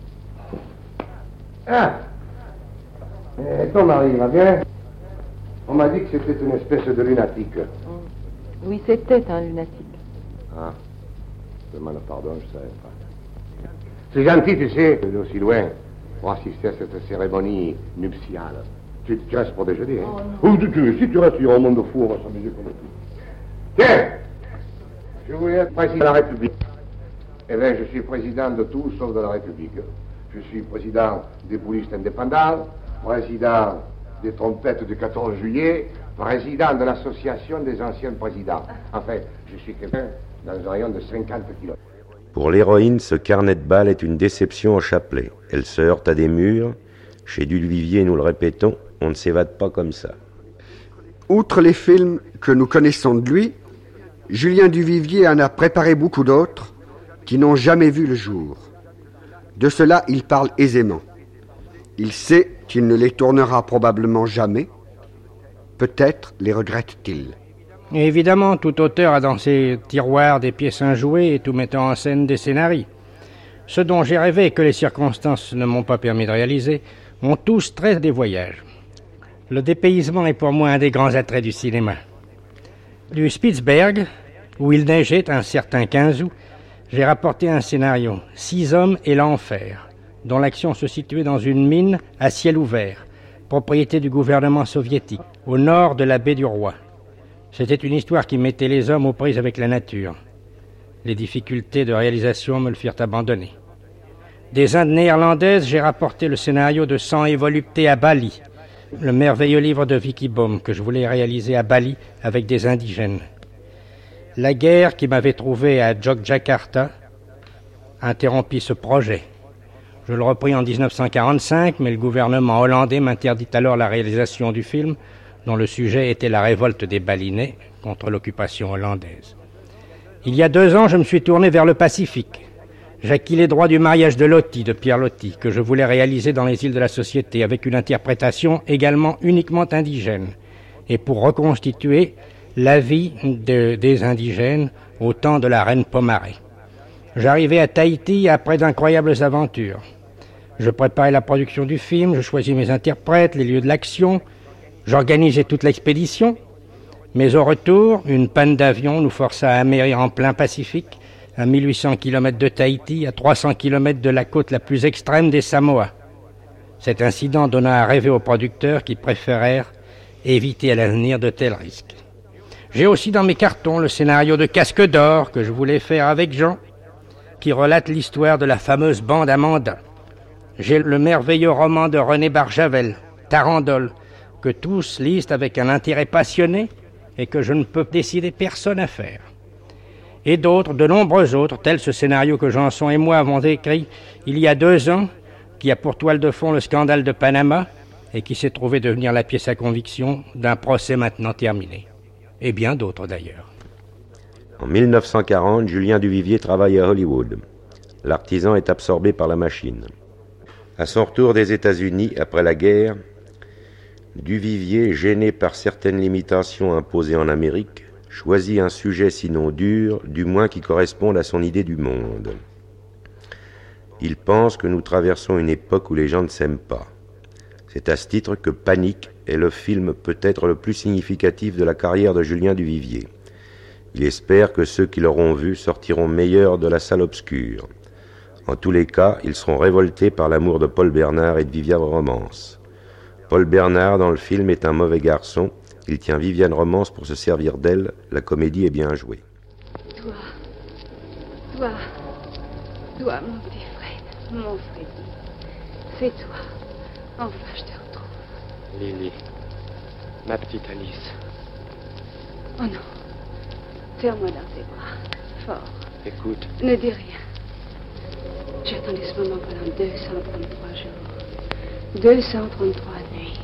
Speaker 14: Ah! Et ton mari, il va bien? On m'a dit que c'était une espèce de lunatique.
Speaker 15: Oui, c'était un lunatique.
Speaker 14: Ah. Demande pardon, je ne savais pas. C'est gentil, tu sais, d'aller aussi loin pour assister à cette cérémonie nuptiale. Tu, tu restes pour déjeuner, hein?
Speaker 15: Oh,
Speaker 14: non. Oh, tu, tu, si tu restes, il y aura un monde de fou, on va s'amuser comme tout. Tiens! Je voulais être président de la République. Eh bien, je suis président de tout sauf de la République. Je suis président des boulistes indépendants, président des trompettes du quatorze juillet, président de l'association des anciens présidents. Enfin, je suis quelqu'un dans un rayon de cinquante kilomètres.
Speaker 4: Pour l'héroïne, ce carnet de balles est une déception au chapelet. Elle se heurte à des murs. Chez Duvivier, nous le répétons, on ne s'évade pas comme ça.
Speaker 5: Outre les films que nous connaissons de lui, Julien Duvivier en a préparé beaucoup d'autres qui n'ont jamais vu le jour. De cela, il parle aisément. Il sait qu'il ne les tournera probablement jamais. Peut-être les regrette-t-il.
Speaker 17: Et évidemment, tout auteur a dans ses tiroirs des pièces injouées et tout mettant en scène des scénarios. Ce dont j'ai rêvé et que les circonstances ne m'ont pas permis de réaliser ont tous trait des voyages. Le dépaysement est pour moi un des grands attraits du cinéma. Du Spitzberg, où il neigeait un certain quinze août, j'ai rapporté un scénario, Six hommes et l'enfer, dont l'action se situait dans une mine à ciel ouvert, propriété du gouvernement soviétique, au nord de la baie du Roi. C'était une histoire qui mettait les hommes aux prises avec la nature. Les difficultés de réalisation me le firent abandonner. Des Indes néerlandaises, j'ai rapporté le scénario de Sang et volupté à Bali, le merveilleux livre de Vicky Baum que je voulais réaliser à Bali avec des indigènes. La guerre qui m'avait trouvé à Jogjakarta interrompit ce projet. Je le repris en dix-neuf cent quarante-cinq, mais le gouvernement hollandais m'interdit alors la réalisation du film, dont le sujet était la révolte des Balinais contre l'occupation hollandaise. Il y a deux ans, je me suis tourné vers le Pacifique. J'acquis les droits du mariage de Loti, de Pierre Loti, que je voulais réaliser dans les îles de la Société, avec une interprétation également uniquement indigène, et pour reconstituer la vie de, des indigènes au temps de la reine Pomaré. J'arrivais à Tahiti après d'incroyables aventures. Je préparais la production du film, je choisis mes interprètes, les lieux de l'action, j'organisais toute l'expédition, mais au retour, une panne d'avion nous força à amérir en plein Pacifique, à mille huit cents kilomètres de Tahiti, à trois cents kilomètres de la côte la plus extrême des Samoa. Cet incident donna à rêver aux producteurs qui préférèrent éviter à l'avenir de tels risques. J'ai aussi dans mes cartons le scénario de Casque d'Or que je voulais faire avec Jean, qui relate l'histoire de la fameuse bande Amanda. J'ai le merveilleux roman de René Barjavel, Tarandole, que tous lisent avec un intérêt passionné et que je ne peux décider personne à faire. Et d'autres, de nombreux autres, tels ce scénario que Janson et moi avons écrit il y a deux ans, qui a pour toile de fond le scandale de Panama et qui s'est trouvé devenir la pièce à conviction d'un procès maintenant terminé. Et bien d'autres d'ailleurs.
Speaker 4: En mille neuf cent quarante, Julien Duvivier travaille à Hollywood. L'artisan est absorbé par la machine. À son retour des États-Unis, après la guerre, Duvivier, gêné par certaines limitations imposées en Amérique, choisit un sujet sinon dur, du moins qui corresponde à son idée du monde. Il pense que nous traversons une époque où les gens ne s'aiment pas. C'est à ce titre que Panique est le film peut-être le plus significatif de la carrière de Julien Duvivier. Il espère que ceux qui l'auront vu sortiront meilleurs de la salle obscure. En tous les cas, ils seront révoltés par l'amour de Paul Bernard et de Viviane Romance. Paul Bernard, dans le film, est un mauvais garçon. Il tient Viviane Romance pour se servir d'elle. La comédie est bien jouée.
Speaker 18: Toi, toi, toi, mon petit Fred, mon Freddy, c'est toi. Enfin, je te retrouve.
Speaker 19: Lily, ma petite Alice.
Speaker 18: Oh non, serre-moi dans tes bras, fort.
Speaker 19: Écoute.
Speaker 18: Ne dis rien. J'ai attendu ce moment pendant deux cent trente-trois jours, deux cent trente-trois nuits.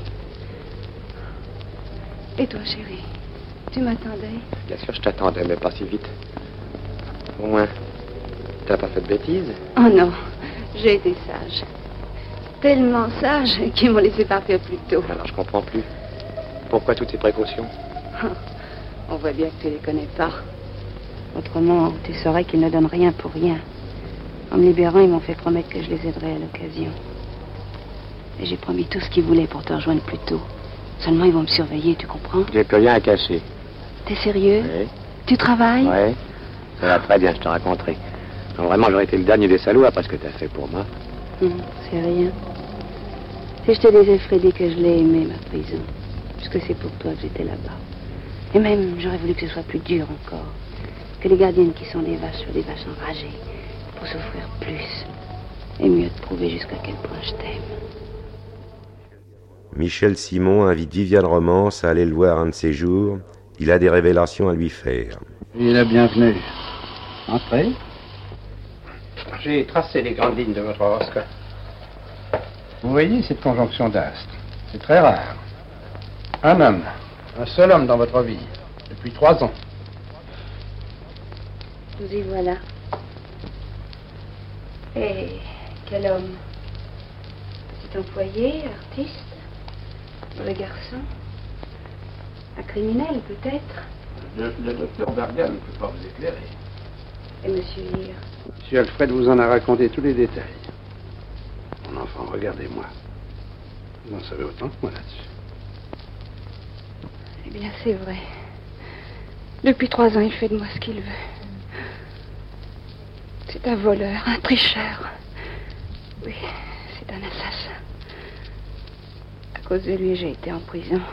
Speaker 18: Et toi, chérie, tu m'attendais?
Speaker 19: Bien sûr, je t'attendais, mais pas si vite. Au moins, t'as pas fait de bêtises?
Speaker 18: Oh non, j'ai été sage. Tellement sage qu'ils m'ont laissé partir plus tôt.
Speaker 19: Alors, je comprends plus. Pourquoi toutes ces précautions?
Speaker 18: On voit bien que tu les connais pas. Autrement, tu saurais qu'ils ne donnent rien pour rien. En me libérant, ils m'ont fait promettre que je les aiderais à l'occasion. Et j'ai promis tout ce qu'ils voulaient pour te rejoindre plus tôt. Seulement, ils vont me surveiller, tu comprends?
Speaker 19: J'ai plus rien à cacher.
Speaker 18: T'es sérieux?
Speaker 19: Oui.
Speaker 18: Tu travailles?
Speaker 19: Oui. Ça va très bien, je te raconterai. Non, vraiment, j'aurais été le dernier des salauds après ce que t'as fait pour moi.
Speaker 18: Hum, c'est rien. Si je te disais, Freddy, que je l'ai aimé, ma prison, puisque c'est pour toi que j'étais là-bas. Et même, j'aurais voulu que ce soit plus dur encore. Que les gardiennes qui sont des vaches soient des vaches enragées, pour souffrir plus. Et mieux te prouver jusqu'à quel point je t'aime.
Speaker 4: Michel Simon invite Viviane Romance à aller le voir un de ces jours. Il a des révélations à lui faire.
Speaker 20: Et la bienvenue. Entrez. J'ai tracé les grandes lignes de votre horoscope. Vous voyez cette conjonction d'astres. C'est très rare. Un homme, un seul homme dans votre vie, depuis trois ans.
Speaker 18: Vous y voilà. Et quel homme? Petit employé, artiste, mauvais garçon, un criminel peut-être?
Speaker 20: Le, le docteur Bergan ne peut pas vous éclairer.
Speaker 18: Et monsieur Lear?
Speaker 20: Monsieur Alfred vous en a raconté tous les détails. Mon enfant, regardez-moi. Vous en savez autant que moi là-dessus.
Speaker 18: Eh bien, c'est vrai. Depuis trois ans, il fait de moi ce qu'il veut. C'est un voleur, un tricheur. Oui, c'est un assassin. À cause de lui, j'ai été en prison.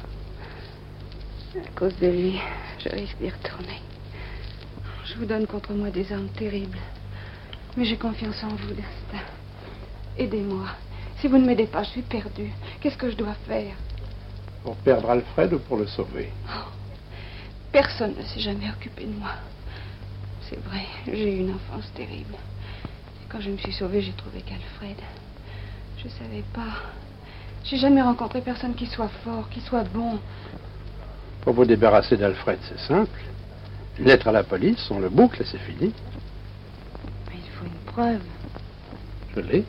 Speaker 18: À cause de lui, je risque d'y retourner. Je vous donne contre moi des armes terribles. Mais j'ai confiance en vous, d'instinct. Aidez-moi. Si vous ne m'aidez pas, je suis perdue. Qu'est-ce que je dois faire?
Speaker 20: Pour perdre Alfred ou pour le sauver?
Speaker 18: Oh, personne ne s'est jamais occupé de moi. C'est vrai, j'ai eu une enfance terrible. Et quand je me suis sauvée, j'ai trouvé qu'Alfred. Je savais pas. J'ai jamais rencontré personne qui soit fort, qui soit bon.
Speaker 20: Pour vous débarrasser d'Alfred, c'est simple. Une lettre à la police, on le boucle et c'est fini.
Speaker 18: Mais il faut une preuve.
Speaker 20: Je l'ai.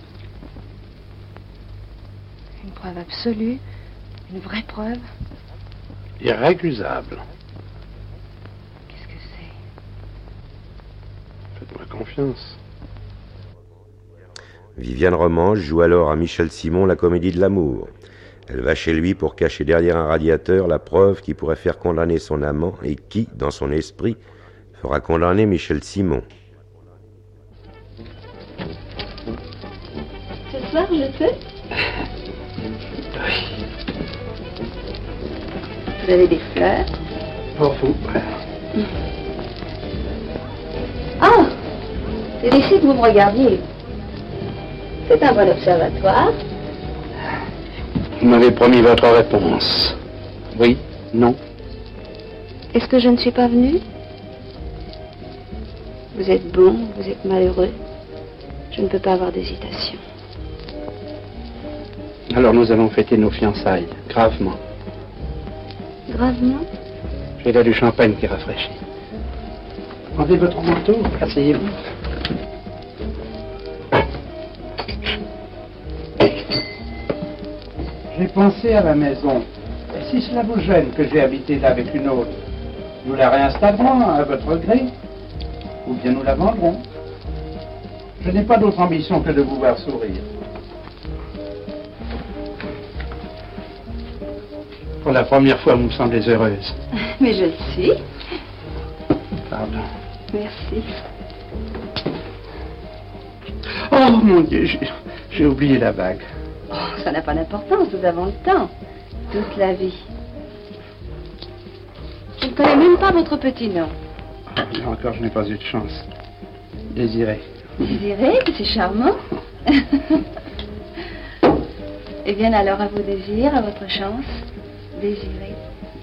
Speaker 18: Une preuve absolue. Une vraie preuve.
Speaker 20: Irrécusable.
Speaker 18: Qu'est-ce que c'est?
Speaker 20: Faites-moi confiance.
Speaker 4: Viviane Romance joue alors à Michel Simon la comédie de l'amour. Elle va chez lui pour cacher derrière un radiateur la preuve qui pourrait faire condamner son amant et qui, dans son esprit, fera condamner Michel Simon.
Speaker 18: Ce soir, je peux? Vous avez des fleurs?
Speaker 20: Pour vous.
Speaker 18: Ah! C'est d'ici que vous me regardiez. C'est un bon observatoire.
Speaker 20: Vous m'avez promis votre réponse. Oui, non.
Speaker 18: Est-ce que je ne suis pas venue? Vous êtes bon, vous êtes malheureux. Je ne peux pas avoir d'hésitation.
Speaker 20: Alors nous allons fêter nos fiançailles, gravement.
Speaker 18: Gravement?
Speaker 20: J'ai là du champagne qui rafraîchit. Rendez votre manteau, asseyez-vous. J'ai pensé à la maison. Et si cela vous gêne que j'ai habité là avec une autre, nous la réinstallerons à votre gré, ou bien nous la vendrons. Je n'ai pas d'autre ambition que de vous voir sourire. Pour la première fois, vous me semblez heureuse.
Speaker 18: Mais je le suis.
Speaker 20: Pardon.
Speaker 18: Merci.
Speaker 20: Oh mon Dieu, j'ai, j'ai oublié la bague.
Speaker 18: Oh, ça n'a pas d'importance, nous avons le temps. Toute la vie. Je ne connais même pas votre petit nom.
Speaker 20: Là encore, je n'ai pas eu de chance. Désiré.
Speaker 18: Désiré, c'est charmant. Eh bien alors, à vos désirs, à votre chance. Désiré.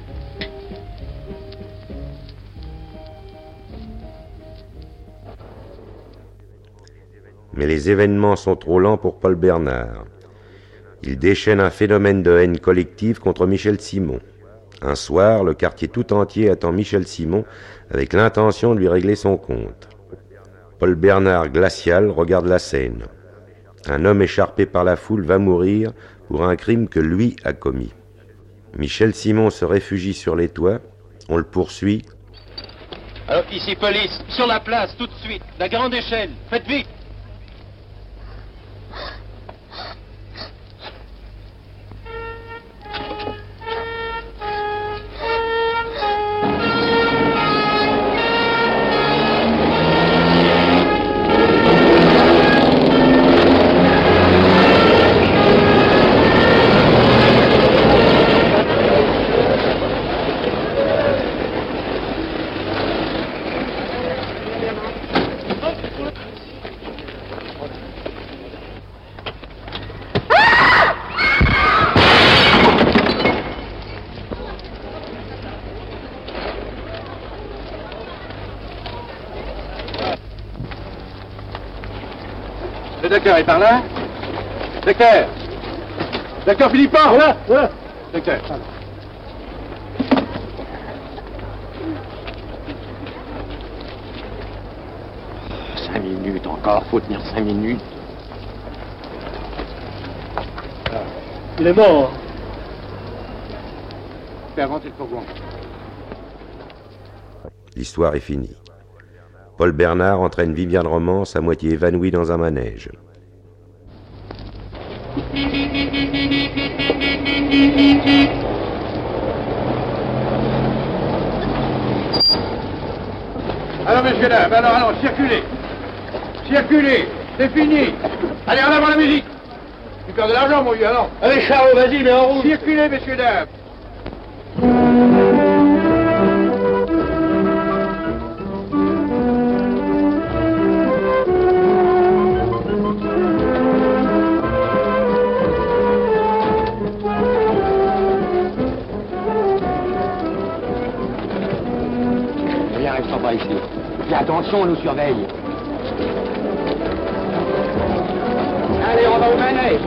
Speaker 4: Mais les événements sont trop lents pour Paul Bernard. Il déchaîne un phénomène de haine collective contre Michel Simon. Un soir, le quartier tout entier attend Michel Simon avec l'intention de lui régler son compte. Paul Bernard, glacial, regarde la scène. Un homme écharpé par la foule va mourir pour un crime que lui a commis. Michel Simon se réfugie sur les toits, on le poursuit.
Speaker 21: Alors ici police, sur la place, tout de suite, la grande échelle, faites vite.
Speaker 22: Le docteur est par là. Docteur. Docteur Philippard, là, là. Docteur.
Speaker 19: Cinq minutes encore, faut tenir cinq minutes.
Speaker 22: Il est mort. Fais avancer le fourgon.
Speaker 4: L'histoire est finie. Paul Bernard entraîne Viviane Romance à moitié évanouie dans un manège.
Speaker 22: Alors, messieurs, dames, alors, alors, circulez. Circulez, c'est fini. Allez, en avant la musique. Tu perds de l'argent, mon vieux, alors. Allez, Charles, vas-y, mais en route. Circulez, messieurs, dames.
Speaker 19: Ici. Fais attention, on nous surveille. Allez, on va au manège.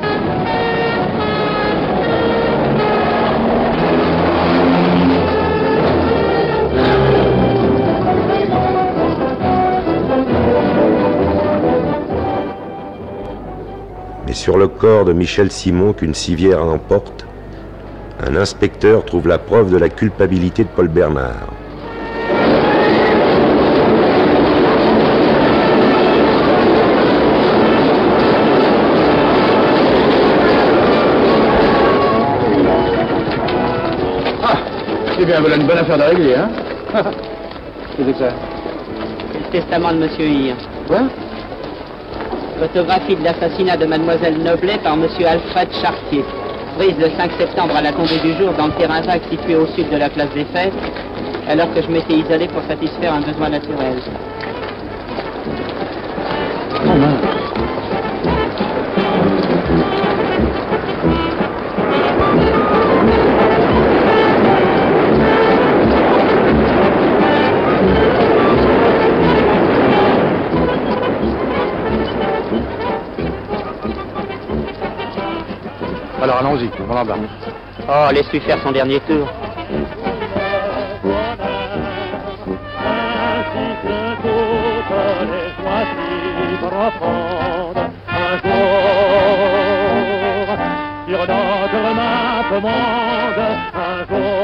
Speaker 4: Mais sur le corps de Michel Simon qu'une civière emporte, un inspecteur trouve la preuve de la culpabilité de Paul Bernard.
Speaker 22: Eh bien, voilà une bonne affaire de régler, hein. Qu'est-ce que ça?
Speaker 23: C'est le testament de Monsieur Hir.
Speaker 22: Quoi?
Speaker 23: Photographie de l'assassinat de Mademoiselle Noblet par Monsieur Alfred Chartier. Prise le cinq septembre à la tombée du jour dans le terrain vague situé au sud de la place des Fêtes, alors que je m'étais isolé pour satisfaire un besoin naturel.
Speaker 22: Oh mince. Alors allons-y, on l'embarque.
Speaker 23: Oh, laisse-lui faire son dernier tour.
Speaker 24: Sur notre map monde, un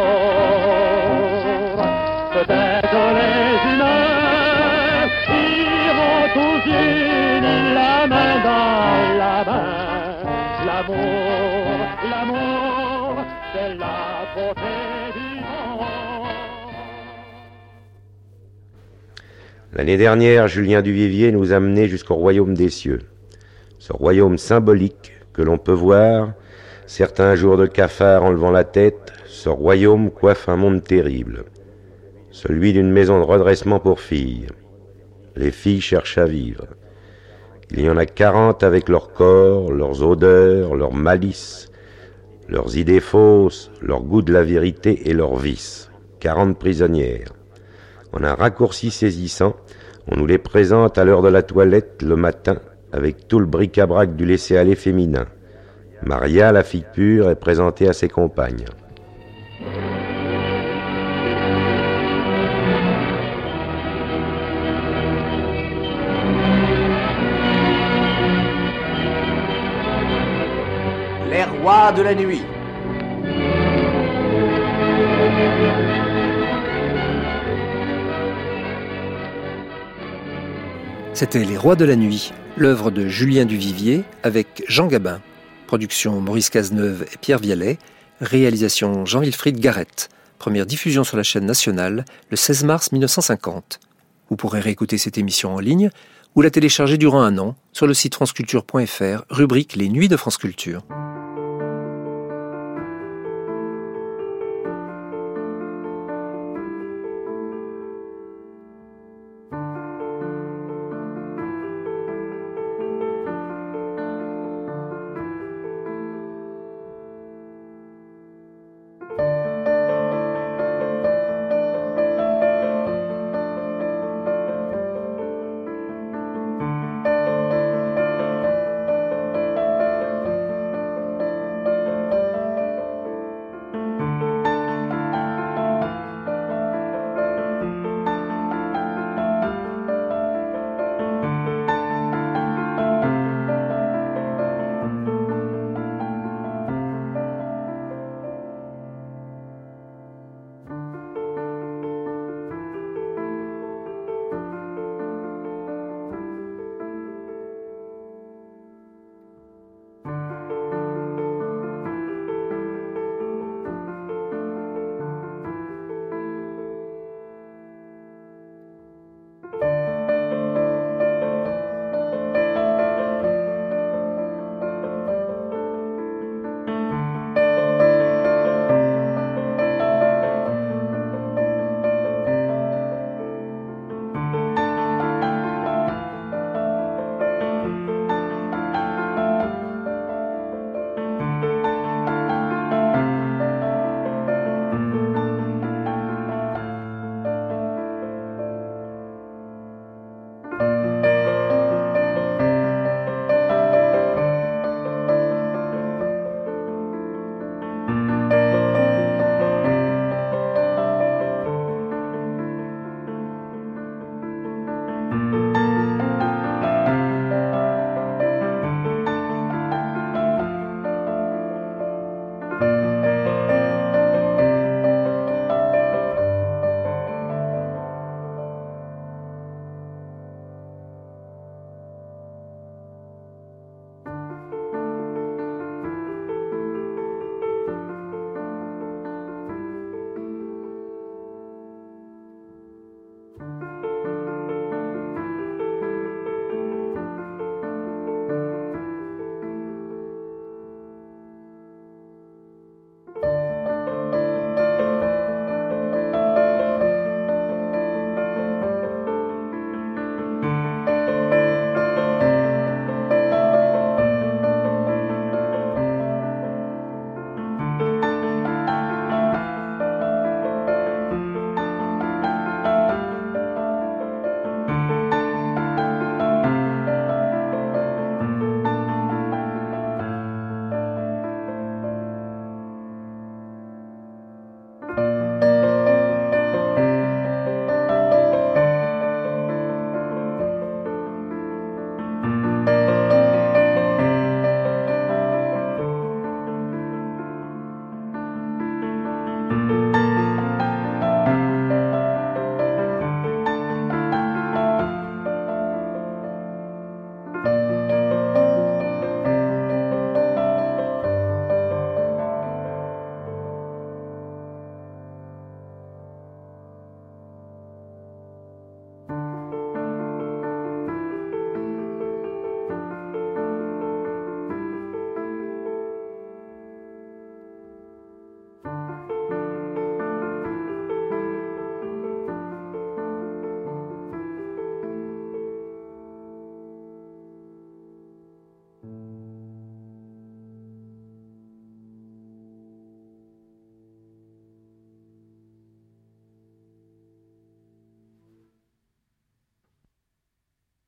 Speaker 24: jour, peut-être les humains iront tous unis la main dans la main. L'amour, l'amour, c'est la beauté du monde.
Speaker 4: L'année dernière, Julien Duvivier nous a menés jusqu'au royaume des cieux. Ce royaume symbolique que l'on peut voir, certains jours de cafard enlevant la tête, ce royaume coiffe un monde terrible, celui d'une maison de redressement pour filles. Les filles cherchent à vivre. Il y en a quarante avec leur corps, leurs odeurs, leurs malices, leurs idées fausses, leur goût de la vérité et leurs vices. Quarante prisonnières. En un raccourci saisissant, on nous les présente à l'heure de la toilette le matin avec tout le bric-à-brac du laisser-aller féminin. Maria, la fille pure, est présentée à ses compagnes.
Speaker 1: Les rois de la nuit.
Speaker 2: C'était Les Rois de la Nuit, l'œuvre de Julien Duvivier avec Jean Gabin. Production Maurice Cazeneuve et Pierre Vialet. Réalisation Jean-Wilfried Garrett. Première diffusion sur la chaîne nationale le seize mars mille neuf cent cinquante. Vous pourrez réécouter cette émission en ligne ou la télécharger durant un an sur le site franceculture point f r, rubrique Les Nuits de France Culture.